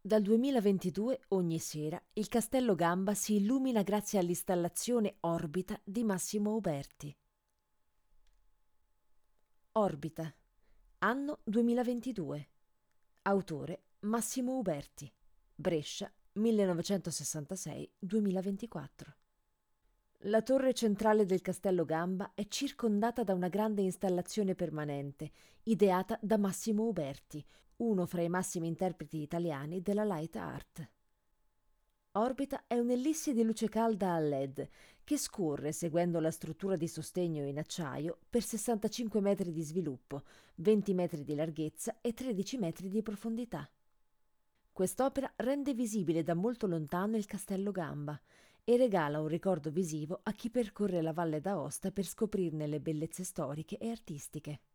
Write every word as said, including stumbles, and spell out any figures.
Dal duemilaventidue ogni sera il Castello Gamba si illumina grazie all'installazione Orbita di Massimo Uberti. Orbita, anno duemilaventidue. Autore Massimo Uberti. Brescia, millenovecentosessantasei duemilaventiquattro. La torre centrale del Castello Gamba è circondata da una grande installazione permanente, ideata da Massimo Uberti, uno fra i massimi interpreti italiani della light art. Orbita è un'ellissi di luce calda a L E D che scorre seguendo la struttura di sostegno in acciaio per sessantacinque metri di sviluppo, venti metri di larghezza e tredici metri di profondità. Quest'opera rende visibile da molto lontano il Castello Gamba e regala un ricordo visivo a chi percorre la Valle d'Aosta per scoprirne le bellezze storiche e artistiche.